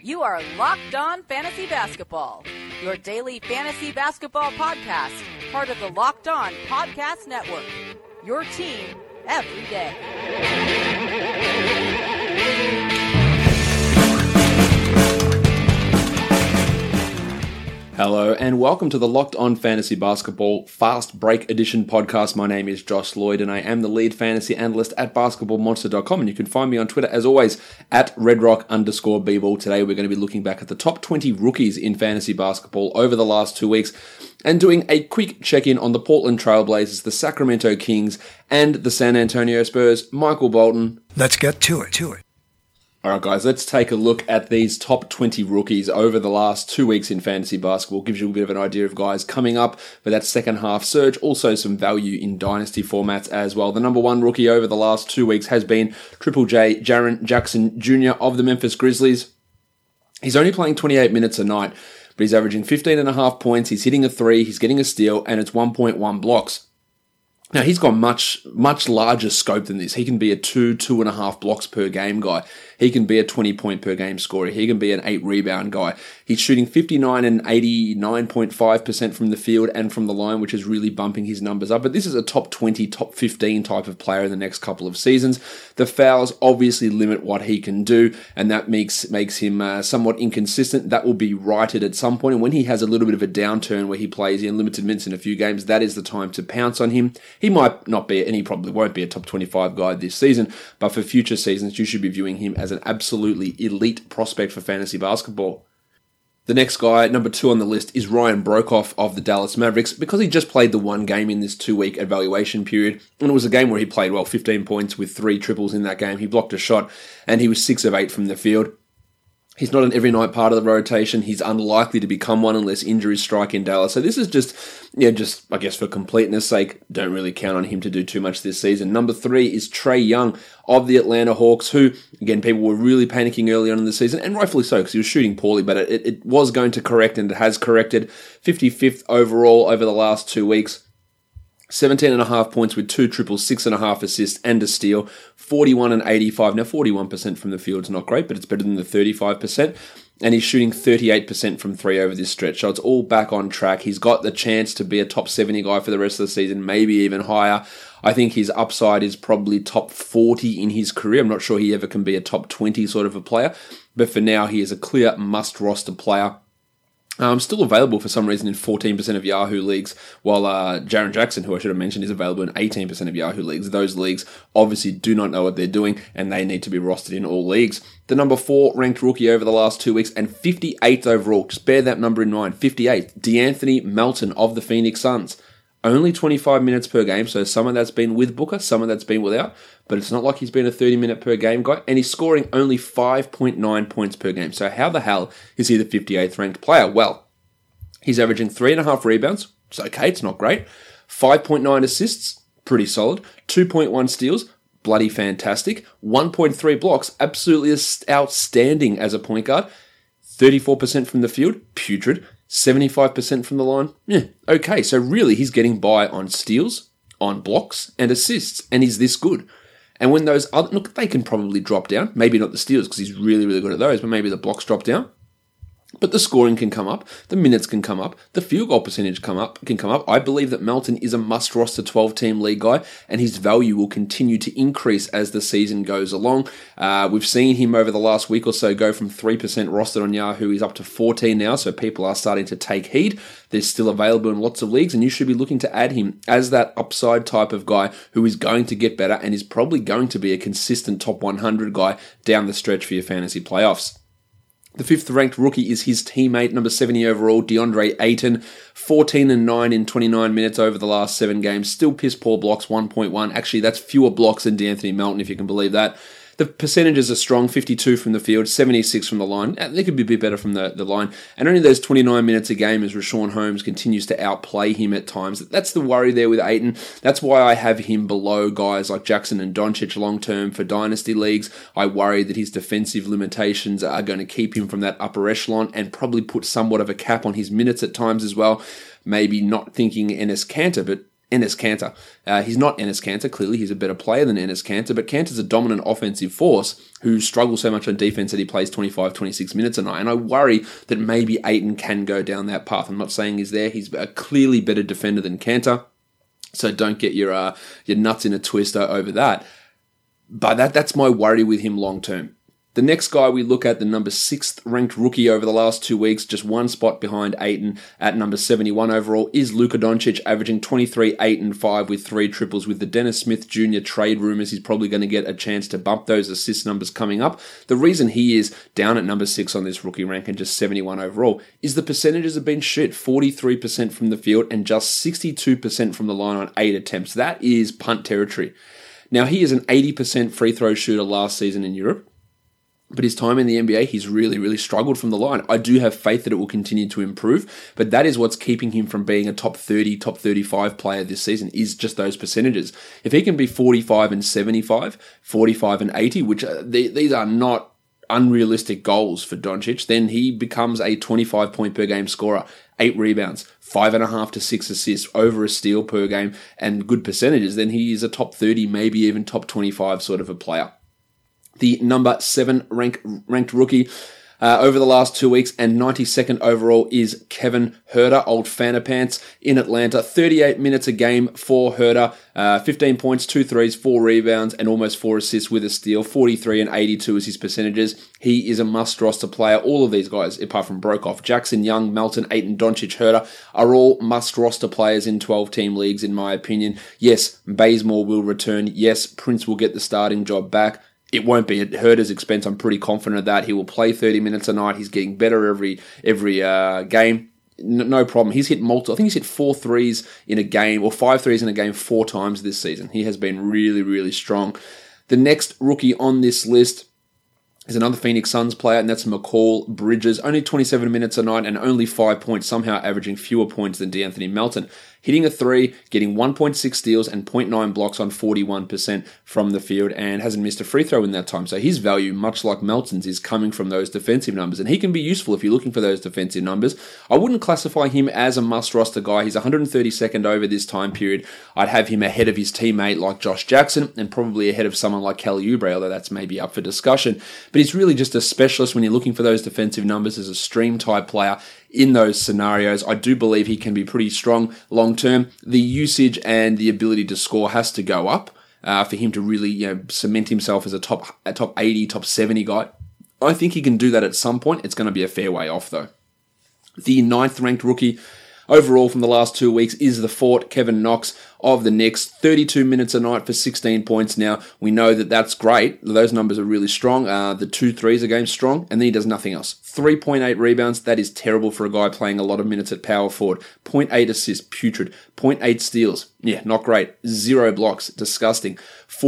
You are Locked On Fantasy Basketball, your daily fantasy basketball podcast, part of the Locked On Podcast Network. Your team every day. Hello and welcome to the Locked On Fantasy Basketball Fast Break Edition podcast. My name is Josh Lloyd and I am the lead fantasy analyst at basketballmonster.com, and you can find me on Twitter as always at redrock_bball. Today we're going to be looking back at the top 20 rookies in fantasy basketball over the last 2 weeks and doing a quick check-in on the Portland Trailblazers, the Sacramento Kings and the San Antonio Spurs. Michael Bolton. Let's get to it. Alright guys, let's take a look at these top 20 rookies over the last 2 weeks in fantasy basketball. Gives you a bit of an idea of guys coming up for that second half surge. Also some value in dynasty formats as well. The number one rookie over the last 2 weeks has been Triple J, Jaren Jackson Jr. of the Memphis Grizzlies. He's only playing 28 minutes a night, but he's averaging 15.5 points. He's hitting a three, he's getting a steal, and it's 1.1 blocks. Now, he's got much larger scope than this. He can be a 2.5 blocks per game guy. He can be a 20-point per game scorer. He can be an 8-rebound guy. He's shooting 59 and 89.5% from the field and from the line, which is really bumping his numbers up. But this is a top 20, top 15 type of player in the next couple of seasons. The fouls obviously limit what he can do, and that makes him somewhat inconsistent. That will be righted at some point. And when he has a little bit of a downturn where he plays in limited minutes in a few games, that is the time to pounce on him. He might not be, and he probably won't be a top 25 guy this season, but for future seasons, you should be viewing him as an absolutely elite prospect for fantasy basketball. The next guy, number 2 on the list, is Ryan Broekhoff of the Dallas Mavericks, because he just played the one game in this 2-week evaluation period, and it was a game where he played 15 points with 3 triples in that game. He blocked a shot, and he was 6 of 8 from the field. He's not an every night part of the rotation. He's unlikely to become one unless injuries strike in Dallas. So this is just I guess for completeness sake, don't really count on him to do too much this season. Number 3 is Trae Young of the Atlanta Hawks, who, again, people were really panicking early on in the season, and rightfully so, because he was shooting poorly, but it was going to correct, and it has corrected. 55th overall over the last 2 weeks. 17.5 points with 2 triples, 6.5 assists and a steal, 41 and 85. Now 41% from the field's not great, but it's better than the 35%. And he's shooting 38% from 3 over this stretch. So it's all back on track. He's got the chance to be a top 70 guy for the rest of the season, maybe even higher. I think his upside is probably top 40 in his career. I'm not sure he ever can be a top 20 sort of a player, but for now he is a clear must roster player. Still available for some reason in 14% of Yahoo leagues, while Jaren Jackson, who I should have mentioned, is available in 18% of Yahoo leagues. Those leagues obviously do not know what they're doing, and they need to be rostered in all leagues. The number 4 ranked rookie over the last 2 weeks, and 58th overall, just bear that number in mind, 58th, DeAnthony Melton of the Phoenix Suns. Only 25 minutes per game, so some of that's been with Booker, some of that's been without, but it's not like he's been a 30-minute per game guy, and he's scoring only 5.9 points per game. So how the hell is he the 58th ranked player? Well, he's averaging 3.5 rebounds, it's okay, it's not great, 5.9 assists, pretty solid, 2.1 steals, bloody fantastic, 1.3 blocks, absolutely outstanding as a point guard, 34% from the field, putrid, 75% from the line, okay. So really, he's getting by on steals, on blocks, and assists, and he's this good. And when those other, look, they can probably drop down. Maybe not the steals, because he's really, really good at those, but maybe the blocks drop down. But the scoring can come up, the minutes can come up, the field goal percentage can come up. I believe that Melton is a must-roster 12-team league guy, and his value will continue to increase as the season goes along. We've seen him over the last week or so go from 3% rostered on Yahoo. He's up to 14 now, so people are starting to take heed. They're still available in lots of leagues, and you should be looking to add him as that upside type of guy who is going to get better and is probably going to be a consistent top 100 guy down the stretch for your fantasy playoffs. The 5th ranked rookie is his teammate, number 70 overall, DeAndre Ayton, 14 and 9 in 29 minutes over the last 7 games. Still piss poor blocks, 1.1. Actually, that's fewer blocks than DeAnthony Melton, if you can believe that. The percentages are strong, 52 from the field, 76 from the line. They could be a bit better from the line. And only those 29 minutes a game as Richaun Holmes continues to outplay him at times. That's the worry there with Ayton. That's why I have him below guys like Jackson and Doncic long-term for dynasty leagues. I worry that his defensive limitations are going to keep him from that upper echelon and probably put somewhat of a cap on his minutes at times as well. Maybe not thinking Enes Kanter, but Enes Kanter. He's not Enes Kanter, clearly. He's a better player than Enes Kanter, but Kanter's a dominant offensive force who struggles so much on defense that he plays 25, 26 minutes a night. And I worry that maybe Ayton can go down that path. I'm not saying he's there. He's a clearly better defender than Kanter. So don't get your nuts in a twist over that. But that's my worry with him long term. The next guy we look at, the number 6th ranked rookie over the last 2 weeks, just one spot behind Ayton at number 71 overall, is Luka Doncic, averaging 23, 8, and 5 with 3 triples. With the Dennis Smith Jr. trade rumors, he's probably going to get a chance to bump those assist numbers coming up. The reason he is down at number 6 on this rookie rank and just 71 overall is the percentages have been shit. 43% from the field and just 62% from the line on 8 attempts. That is punt territory. Now, he is an 80% free throw shooter last season in Europe. But his time in the NBA, he's really, really struggled from the line. I do have faith that it will continue to improve, but that is what's keeping him from being a top 30, top 35 player this season, is just those percentages. If he can be 45 and 75, 45 and 80, which these are not unrealistic goals for Doncic, then he becomes a 25 point per game scorer, 8 rebounds, 5.5 to 6 assists, over a steal per game, and good percentages. Then he is a top 30, maybe even top 25 sort of a player. The number 7 ranked rookie over the last 2 weeks and 92nd overall is Kevin Huerter, old Fanta Pants, in Atlanta. 38 minutes a game for Huerter, 15 points, 2 threes, 4 rebounds, and almost 4 assists with a steal. 43 and 82 is his percentages. He is a must-roster player. All of these guys, apart from Brokoff, Jackson, Young, Melton, Ayton, Doncic, Huerter, are all must-roster players in 12-team leagues, in my opinion. Yes, Bazemore will return. Yes, Prince will get the starting job back. It won't be at Huerter's expense. I'm pretty confident of that. He will play 30 minutes a night. He's getting better every game. No problem. He's hit multiple. I think he's hit 4 threes in a game, or 5 threes in a game 4 times this season. He has been really, really strong. The next rookie on this list is another Phoenix Suns player, and that's Mikal Bridges. Only 27 minutes a night and only 5 points, somehow averaging fewer points than DeAnthony Melton. Hitting a 3, getting 1.6 steals and 0.9 blocks on 41% from the field, and hasn't missed a free throw in that time. So his value, much like Melton's, is coming from those defensive numbers, and he can be useful if you're looking for those defensive numbers. I wouldn't classify him as a must-roster guy. He's 132nd over this time period. I'd have him ahead of his teammate like Josh Jackson, and probably ahead of someone like Kelly Oubre, although that's maybe up for discussion. But he's really just a specialist when you're looking for those defensive numbers as a stream-type player. In those scenarios, I do believe he can be pretty strong long term. The usage and the ability to score has to go up for him to really, cement himself as a top 80, top 70 guy. I think he can do that at some point. It's going to be a fair way off, though. The 9th ranked rookie overall from the last 2 weeks is the Fort, Kevin Knox of the Knicks. 32 minutes a night for 16 points. Now, we know that that's great. Those numbers are really strong. The 2 threes a game strong, and then he does nothing else. 3.8 rebounds, that is terrible for a guy playing a lot of minutes at power forward. 0.8 assists, putrid. 0.8 steals, yeah, not great. 0 blocks, disgusting.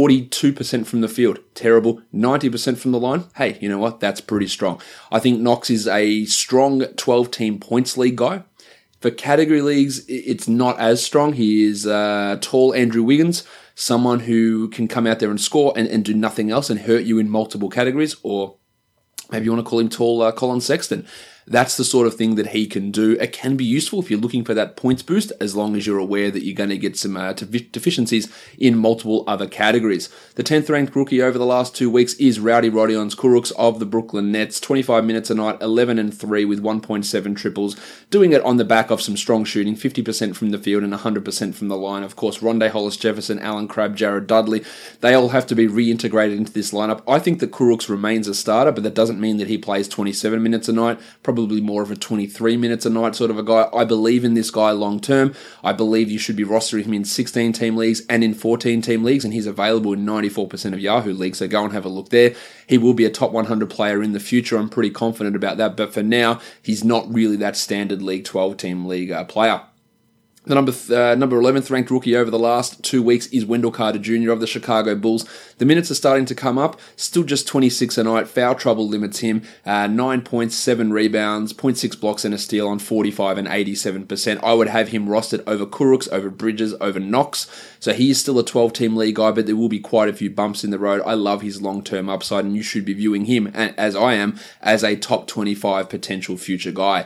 42% from the field, terrible. 90% from the line, hey, you know what? That's pretty strong. I think Knox is a strong 12-team points league guy. For category leagues, it's not as strong. He is tall Andrew Wiggins, someone who can come out there and score and do nothing else and hurt you in multiple categories, or maybe you want to call him tall Colin Sexton. That's the sort of thing that he can do. It can be useful if you're looking for that points boost, as long as you're aware that you're going to get some deficiencies in multiple other categories. The 10th ranked rookie over the last 2 weeks is Rowdy Rodions Kurucs of the Brooklyn Nets. 25 minutes a night, 11 and 3 with 1.7 triples. Doing it on the back of some strong shooting, 50% from the field and 100% from the line. Of course, Rondae Hollis-Jefferson, Alan Crabb, Jared Dudley, they all have to be reintegrated into this lineup. I think that Kurucs remains a starter, but that doesn't mean that he plays 27 minutes a night. Probably more of a 23 minutes a night sort of a guy. I believe in this guy long term. I believe you should be rostering him in 16-team leagues and in 14-team leagues, and he's available in 94% of Yahoo leagues, so go and have a look there. He will be a top 100 player in the future. I'm pretty confident about that, but for now, he's not really that standard league 12-team league player. The number 11th ranked rookie over the last 2 weeks is Wendell Carter Jr. of the Chicago Bulls. The minutes are starting to come up. Still just 26 a night. Foul trouble limits him. 9 points, 7 rebounds, 0.6 blocks and a steal on 45 and 87%. I would have him rostered over Kurucs, over Bridges, over Knox. So he is still a 12-team league guy, but there will be quite a few bumps in the road. I love his long-term upside, and you should be viewing him, as I am, as a top 25 potential future guy.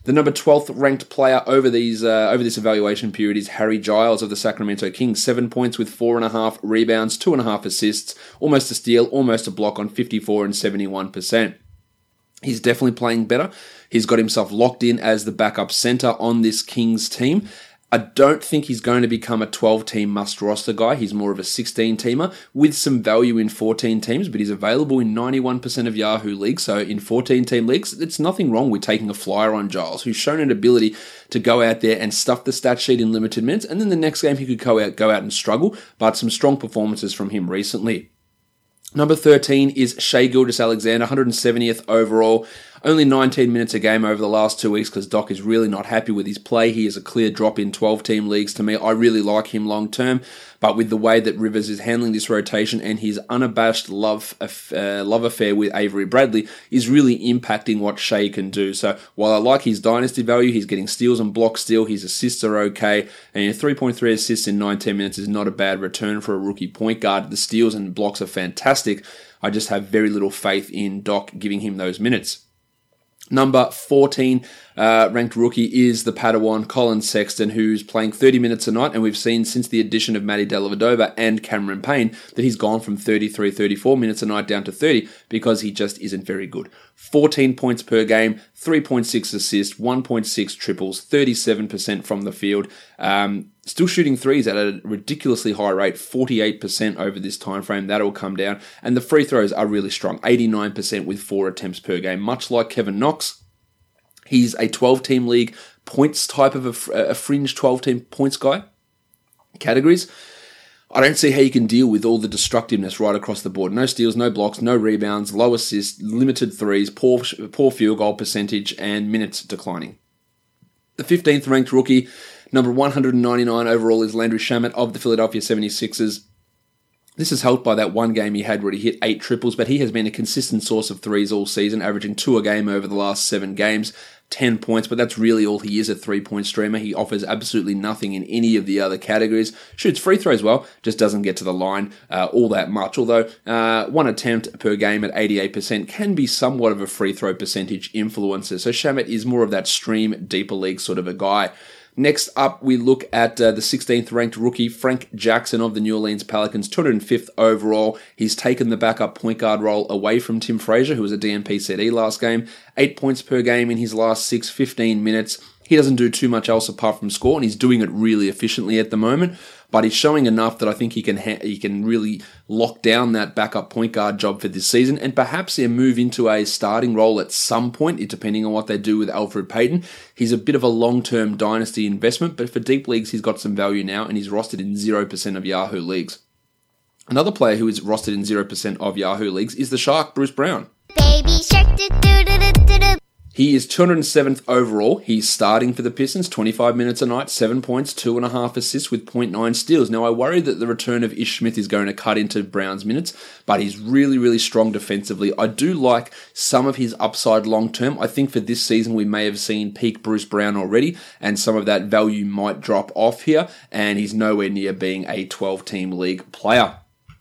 The number 12th ranked player over this evaluation period is Harry Giles of the Sacramento Kings. 7 points with 4.5 rebounds, 2.5 assists, almost a steal, almost a block on 54 and 71%. He's definitely playing better. He's got himself locked in as the backup center on this Kings team. I don't think he's going to become a 12-team must-roster guy. He's more of a 16-teamer with some value in 14 teams, but he's available in 91% of Yahoo leagues. So in 14-team leagues, it's nothing wrong with taking a flyer on Giles, who's shown an ability to go out there and stuff the stat sheet in limited minutes, and then the next game he could go out and struggle, but some strong performances from him recently. Number 13 is Shai Gilgeous-Alexander, 170th overall. Only 19 minutes a game over the last 2 weeks because Doc is really not happy with his play. He is a clear drop in 12-team leagues to me. I really like him long term, but with the way that Rivers is handling this rotation and his unabashed love affair with Avery Bradley is really impacting what Shai can do. So while I like his dynasty value, he's getting steals and blocks still. His assists are okay, and 3.3 assists in 19 minutes is not a bad return for a rookie point guard. The steals and blocks are fantastic. I just have very little faith in Doc giving him those minutes. Number 14 ranked rookie is the Padawan Colin Sexton, who's playing 30 minutes a night, and we've seen since the addition of Matty Dellavedova and Cameron Payne that he's gone from 33, 34 minutes a night down to 30 because he just isn't very good. 14 points per game, 3.6 assists, 1.6 triples, 37% from the field. Still shooting threes at a ridiculously high rate, 48% over this time frame. That'll come down. And the free throws are really strong, 89% with 4 attempts per game. Much like Kevin Knox, he's a 12-team league points type of a fringe 12-team points guy categories. I don't see how you can deal with all the destructiveness right across the board. No steals, no blocks, no rebounds, low assists, limited threes, poor field goal percentage, and minutes declining. The 15th ranked rookie, number 199 overall, is Landry Shamet of the Philadelphia 76ers. This is helped by that one game he had where he hit 8 triples, but he has been a consistent source of threes all season, averaging 2 a game over the last 7 games, 10 points, but that's really all he is, a 3-point streamer. He offers absolutely nothing in any of the other categories. Shoots free throws well, just doesn't get to the line all that much, although 1 attempt per game at 88% can be somewhat of a free throw percentage influencer. So Shamet is more of that stream, deeper league sort of a guy. Next up, we look at the 16th ranked rookie, Frank Jackson of the New Orleans Pelicans, 205th overall. He's taken the backup point guard role away from Tim Frazier, who was a DNP CD last game. 8 points per game in his last 15 minutes. He doesn't do too much else apart from score, and he's doing it really efficiently at the moment. But he's showing enough that I think he can really lock down that backup point guard job for this season, and perhaps he'll move into a starting role at some point, depending on what they do with Elfrid Payton. He's a bit of a long-term dynasty investment, but for deep leagues, he's got some value now, and he's rostered in 0% of Yahoo leagues. Another player who is rostered in 0% of Yahoo leagues is the Shark, Bruce Brown. Baby Shark, do-do-do-do-do-do. He is 207th overall. He's starting for the Pistons, 25 minutes a night, 7 points, 2.5 assists with 0.9 steals. Now, I worry that the return of Ish Smith is going to cut into Brown's minutes, but he's really, really strong defensively. I do like some of his upside long term. I think for this season, we may have seen peak Bruce Brown already, and some of that value might drop off here, and he's nowhere near being a 12-team league player.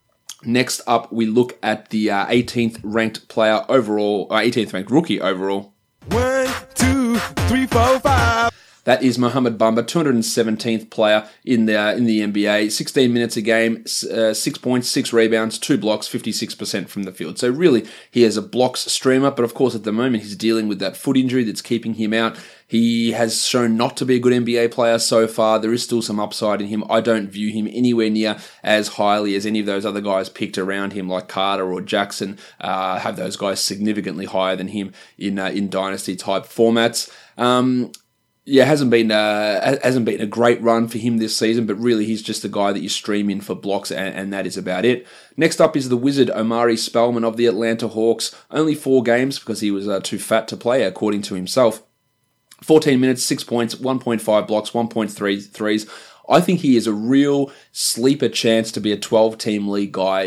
Next up, we look at the 18th ranked player overall, 18th ranked rookie overall. 1, 2, 3, 4, 5. That is Mohamed Bamba, 217th player in the NBA. 16 minutes a game, 6 points, 6 rebounds, 2 blocks, 56% from the field. So really, he is a blocks streamer, but of course at the moment he's dealing with that foot injury that's keeping him out. He has shown not to be a good NBA player so far. There is still some upside in him. I don't view him anywhere near as highly as any of those other guys picked around him, like Carter or Jackson. Have those guys significantly higher than him in dynasty type formats. Yeah, hasn't been a great run for him this season, but really he's just a guy that you stream in for blocks, and that is about it. Next up is the Wizard, Omari Spellman of the Atlanta Hawks. Only 4 games because he was too fat to play, according to himself. 14 minutes, 6 points, 1.5 blocks, 1.3 threes. I think he is a real sleeper chance to be a 12-team league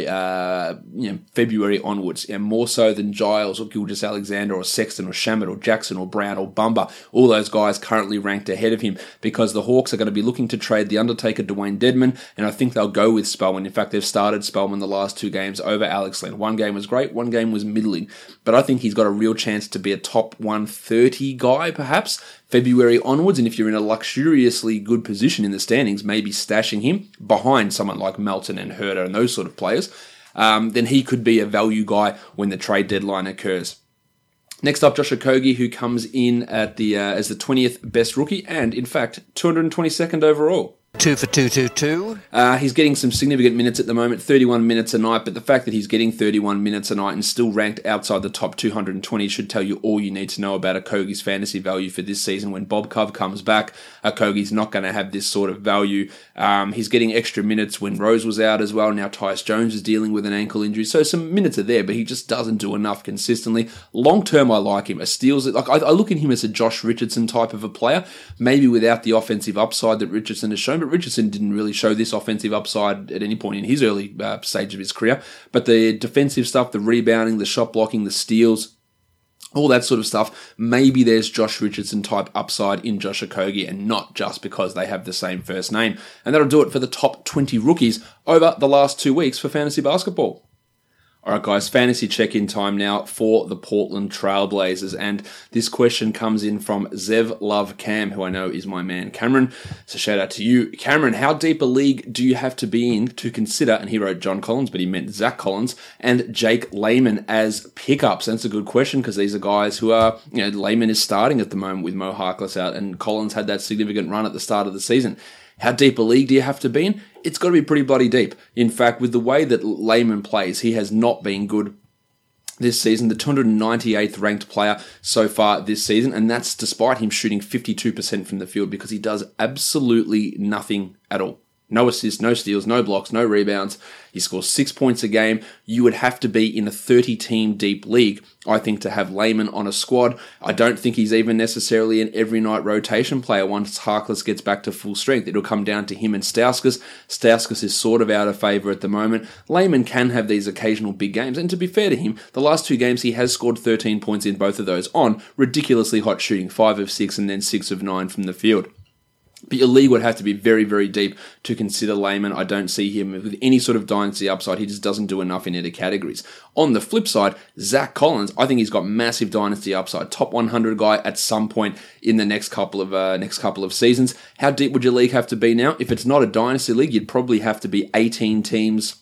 guy, February onwards, and more so than Giles or Gilgeous-Alexander or Sexton or Shamet or Jackson or Brown or Bumba, all those guys currently ranked ahead of him, because the Hawks are going to be looking to trade the Undertaker, Dwayne Dedman, and I think they'll go with Spellman. In fact, they've started Spellman the last 2 games over Alex Len. One game was great, one game was middling, but I think he's got a real chance to be a top 130 guy, perhaps, February onwards, and if you're in a luxuriously good position in the standings, maybe stashing him behind someone like Melton and Herder and those sort of players, then he could be a value guy when the trade deadline occurs. Next up, Josh Okogie, who comes in at the as the 20th best rookie, and in fact, 222nd overall. 2 for 222. He's getting some significant minutes at the moment, 31 minutes a night, but the fact that he's getting 31 minutes a night and still ranked outside the top 220 should tell you all you need to know about Okogie's fantasy value for this season. When Bob Cove comes back, Okogie's not going to have this sort of value. He's getting extra minutes when Rose was out as well. Now Tyus Jones is dealing with an ankle injury, so some minutes are there, but he just doesn't do enough consistently. Long term, I like him. I look at him as a Josh Richardson type of a player, maybe without the offensive upside that Richardson has shown, but Richardson didn't really show this offensive upside at any point in his early stage of his career. But the defensive stuff, the rebounding, the shot blocking, the steals, all that sort of stuff, maybe there's Josh Richardson type upside in Josh Okogie, and not just because they have the same first name. And that'll do it for the top 20 rookies over the last 2 weeks for fantasy basketball. Alright guys, fantasy check-in time now for the Portland Trailblazers, and this question comes in from Zev Love Cam, who I know is my man Cameron, so shout out to you. Cameron, how deep a league do you have to be in to consider, and he wrote John Collins, but he meant Zach Collins, and Jake Layman as pickups? And it's a good question, because these are guys who are, Layman is starting at the moment with Mo Harkless out, and Collins had that significant run at the start of the season. How deep a league do you have to be in? It's got to be pretty bloody deep. In fact, with the way that Layman plays, he has not been good this season. The 298th ranked player so far this season, and that's despite him shooting 52% from the field, because he does absolutely nothing at all. No assists, no steals, no blocks, no rebounds. He scores 6 points a game. You would have to be in a 30-team deep league, I think, to have Layman on a squad. I don't think he's even necessarily an every-night rotation player once Harkless gets back to full strength. It'll come down to him and Stauskas. Stauskas is sort of out of favour at the moment. Layman can have these occasional big games, and to be fair to him, the last 2 games he has scored 13 points in both of those on ridiculously hot shooting, 5 of 6 and then 6 of 9 from the field. But your league would have to be very, very deep to consider Layman. I don't see him with any sort of dynasty upside. He just doesn't do enough in other categories. On the flip side, Zach Collins, I think he's got massive dynasty upside. Top 100 guy at some point in the next couple of seasons. How deep would your league have to be now? If it's not a dynasty league, you'd probably have to be 18 teams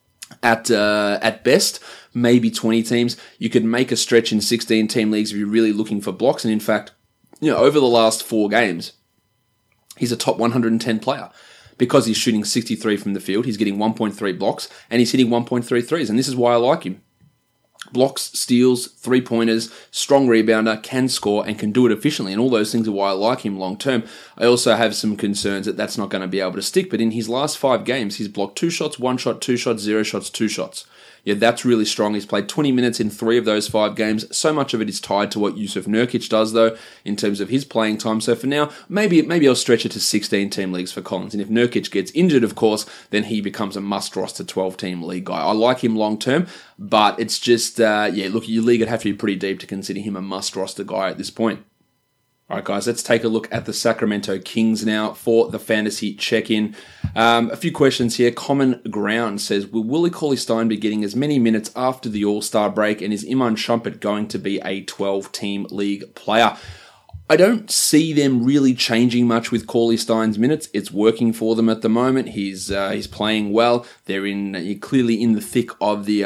at best, maybe 20 teams. You could make a stretch in 16-team leagues if you're really looking for blocks. And in fact, over the last 4 games, he's a top 110 player because he's shooting 63 from the field. He's getting 1.3 blocks and he's hitting 1.3 threes. And this is why I like him. Blocks, steals, 3-pointers, strong rebounder, can score and can do it efficiently. And all those things are why I like him long term. I also have some concerns that that's not going to be able to stick. But in his last 5 games, he's blocked 2 shots, 1 shot, 2 shots, 0 shots, 2 shots. Yeah, that's really strong. He's played 20 minutes in 3 of those 5 games. So much of it is tied to what Yusuf Nurkic does, though, in terms of his playing time. So for now, maybe I'll stretch it to 16-team leagues for Collins. And if Nurkic gets injured, of course, then he becomes a must-roster 12-team league guy. I like him long-term, but it's just, look, your league would have to be pretty deep to consider him a must-roster guy at this point. All right, guys, let's take a look at the Sacramento Kings now for the fantasy check-in. A few questions here. Common Ground says, will Willie Cauley-Stein be getting as many minutes after the All-Star break, and is Iman Shumpert going to be a 12-team league player? I don't see them really changing much with Cauley-Stein's minutes. It's working for them at the moment. He's playing well. They're clearly in the thick of the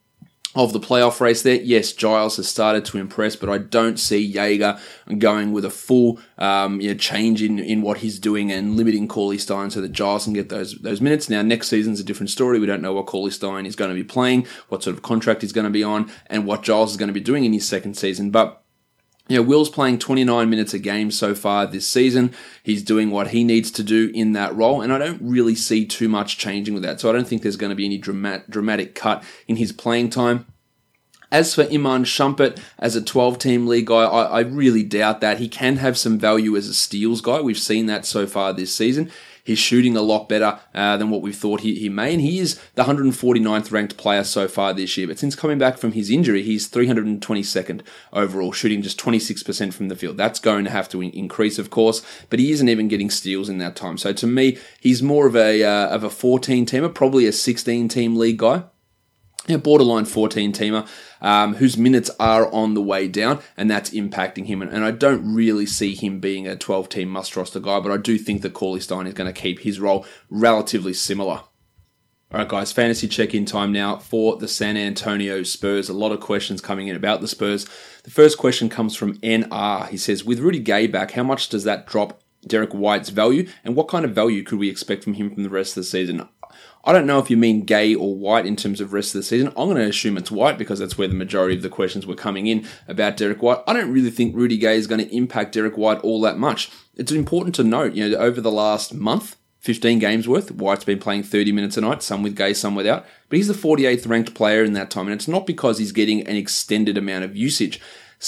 playoff race there. Yes, Giles has started to impress, but I don't see Jaeger going with a full change in what he's doing and limiting Cauley-Stein so that Giles can get those minutes. Now, next season's a different story. We don't know what Cauley-Stein is going to be playing, what sort of contract he's going to be on, and what Giles is going to be doing in his second season. But Will's playing 29 minutes a game so far this season. He's doing what he needs to do in that role, and I don't really see too much changing with that. So I don't think there's going to be any dramatic cut in his playing time. As for Iman Shumpert as a 12-team league guy, I really doubt that. He can have some value as a steals guy. We've seen that so far this season. He's shooting a lot better than what we thought he may, and he is the 149th ranked player so far this year. But since coming back from his injury, he's 322nd overall, shooting just 26% from the field. That's going to have to increase, of course, but he isn't even getting steals in that time. So to me, he's more of a 14-teamer, probably a 16-team league guy. Borderline 14-teamer, whose minutes are on the way down, and that's impacting him. And I don't really see him being a 12-team must-roster guy, but I do think that Cauley Stein is going to keep his role relatively similar. All right, guys, fantasy check-in time now for the San Antonio Spurs. A lot of questions coming in about the Spurs. The first question comes from NR. He says, with Rudy Gay back, how much does that drop Derek White's value, and what kind of value could we expect from him from the rest of the season? I don't know if you mean Gay or White in terms of rest of the season. I'm going to assume it's White because that's where the majority of the questions were coming in about Derek White. I don't really think Rudy Gay is going to impact Derek White all that much. It's important to note, over the last month, 15 games worth, White's been playing 30 minutes a night, some with Gay, some without, but he's the 48th ranked player in that time, and it's not because he's getting an extended amount of usage.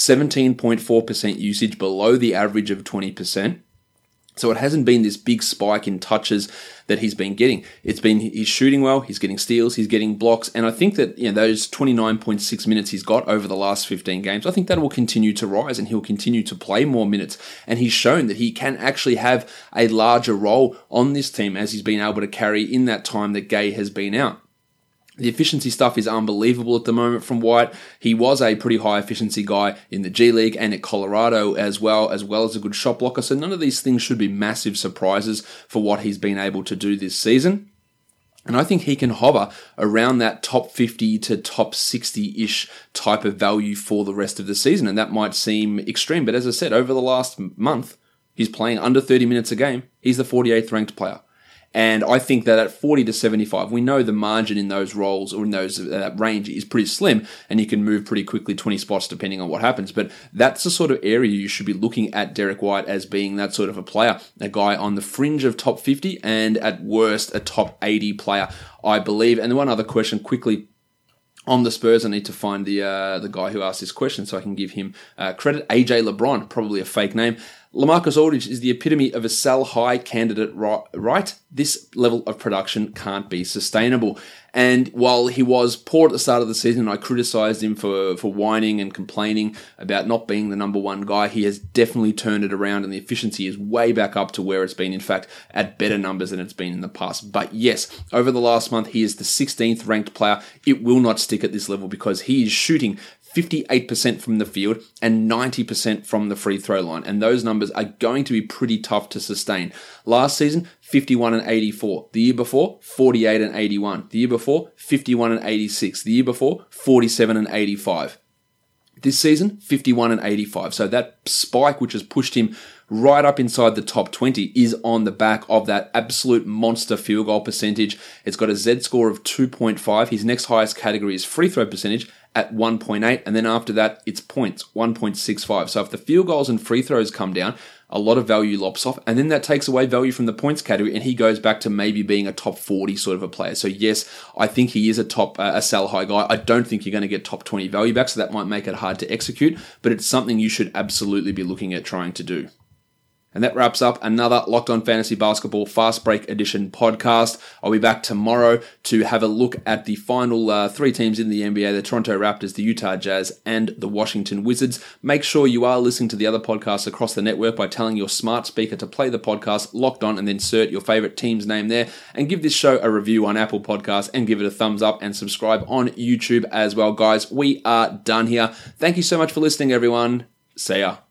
17.4% usage, below the average of 20%. So it hasn't been this big spike in touches that he's been getting. He's shooting well, he's getting steals, he's getting blocks, and I think that those 29.6 minutes he's got over the last 15 games, I think that will continue to rise and he'll continue to play more minutes. And he's shown that he can actually have a larger role on this team as he's been able to carry in that time that Gay has been out. The efficiency stuff is unbelievable at the moment from White. He was a pretty high efficiency guy in the G League and at Colorado as well as a good shot blocker. So none of these things should be massive surprises for what he's been able to do this season. And I think he can hover around that top 50 to top 60-ish type of value for the rest of the season. And that might seem extreme, but as I said, over the last month, he's playing under 30 minutes a game. He's the 48th ranked player. And I think that at 40 to 75, we know the margin in those roles or in that range is pretty slim, and you can move pretty quickly 20 spots depending on what happens. But that's the sort of area you should be looking at Derek White as being that sort of a player, a guy on the fringe of top 50 and at worst a top 80 player, I believe. And one other question quickly on the Spurs, I need to find the guy who asked this question so I can give him credit. AJ LeBron, probably a fake name. LaMarcus Aldridge is the epitome of a sell-high candidate, right? This level of production can't be sustainable. And while he was poor at the start of the season, I criticised him for whining and complaining about not being the number one guy. He has definitely turned it around, and the efficiency is way back up to where it's been, in fact, at better numbers than it's been in the past. But yes, over the last month, he is the 16th ranked player. It will not stick at this level because he is shooting 58% from the field and 90% from the free throw line. And those numbers are going to be pretty tough to sustain. Last season, 51 and 84. The year before, 48 and 81. The year before, 51 and 86. The year before, 47 and 85. This season, 51 and 85. So that spike, which has pushed him right up inside the top 20, is on the back of that absolute monster field goal percentage. It's got a Z score of 2.5. His next highest category is free throw percentage at 1.8. And then after that, it's points, 1.65. So if the field goals and free throws come down, a lot of value lops off, and then that takes away value from the points category, and he goes back to maybe being a top 40 sort of a player. So yes, I think he is a sell high guy. I don't think you're going to get top 20 value back, so that might make it hard to execute, but it's something you should absolutely be looking at trying to do. And that wraps up another Locked On Fantasy Basketball Fast Break Edition podcast. I'll be back tomorrow to have a look at the final three teams in the NBA, the Toronto Raptors, the Utah Jazz, and the Washington Wizards. Make sure you are listening to the other podcasts across the network by telling your smart speaker to play the podcast Locked On and then insert your favorite team's name there, and give this show a review on Apple Podcasts and give it a thumbs up and subscribe on YouTube as well. Guys, we are done here. Thank you so much for listening, everyone. See ya.